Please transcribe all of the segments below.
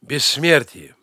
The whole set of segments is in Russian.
Бессмертие.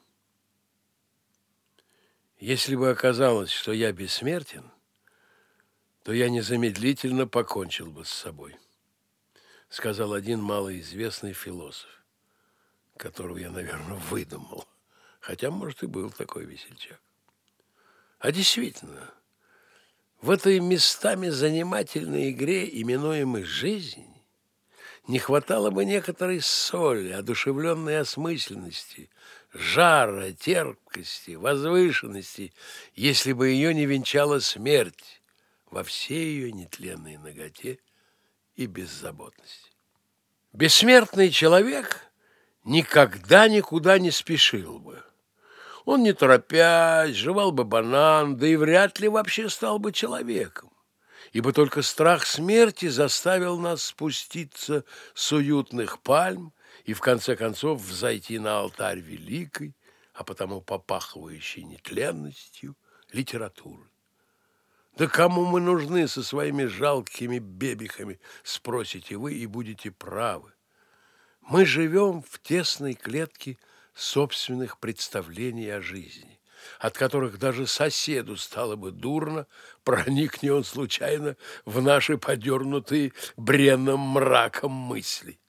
Если бы оказалось, что я бессмертен, то я незамедлительно покончил бы с собой, сказал один малоизвестный философ, которого я, наверное, выдумал, хотя, может, и был такой весельчак. А действительно, в этой местами занимательной игре, именуемой жизнь, не хватало бы некоторой соли, одушевленной осмысленности, жара, терпкости, возвышенности, если бы ее не венчала смерть во всей ее нетленной наготе и беззаботности. Бессмертный человек никогда никуда не спешил бы. Он, не торопясь, жевал бы банан, да и вряд ли вообще стал бы человеком, ибо только страх смерти заставил нас спуститься с уютных пальм и, в конце концов, взойти на алтарь великой, а потому попахивающей нетленностью литературы. Да кому мы нужны со своими жалкими бебехами, спросите вы, и будете правы. Мы живем в тесной клетке собственных представлений о жизни, от которых даже соседу стало бы дурно, проникни он случайно в наши подернутые бренным мраком мысли.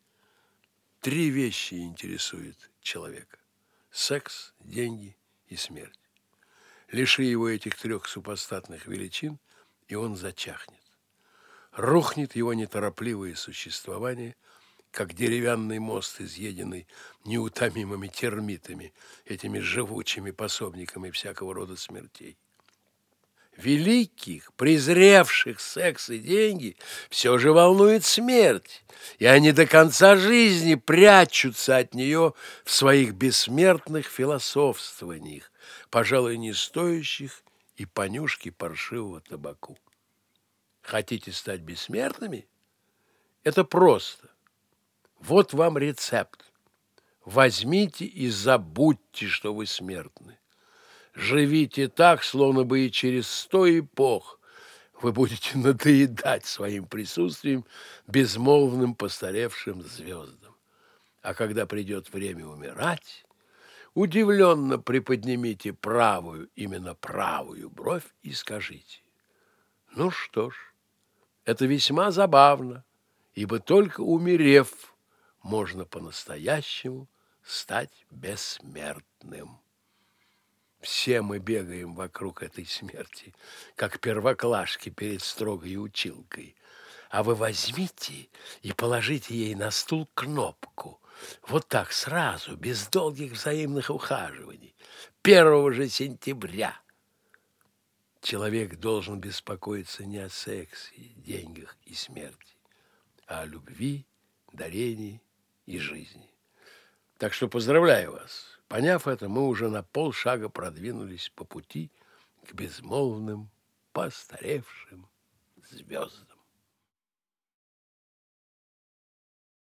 3 вещи интересуют человека: секс, деньги и смерть. Лиши его этих 3 супостатных величин, и он зачахнет. Рухнет его неторопливое существование, как деревянный мост, изъеденный неутомимыми термитами, этими живучими пособниками всякого рода смертей. Великих, презревших секс и деньги, все же волнует смерть, и они до конца жизни прячутся от нее в своих бессмертных философствованиях, пожалуй, не стоящих и понюшки паршивого табаку. Хотите стать бессмертными? Это просто. Вот вам рецепт. Возьмите и забудьте, что вы смертны. Живите так, словно бы и через 100 эпох вы будете надоедать своим присутствием безмолвным постаревшим звездам. А когда придет время умирать, удивленно приподнимите правую, именно правую бровь и скажите: ну что ж, это весьма забавно, ибо только умерев, можно по-настоящему стать бессмертным. Все мы бегаем вокруг этой смерти, как первоклашки перед строгой училкой. А вы возьмите и положите ей на стул кнопку. Вот так сразу, без долгих взаимных ухаживаний. 1 же сентября. Человек должен беспокоиться не о сексе, деньгах и смерти, а о любви, дарении и жизни. Так что поздравляю вас. Поняв это, мы уже на полшага продвинулись по пути к безмолвным, постаревшим звездам.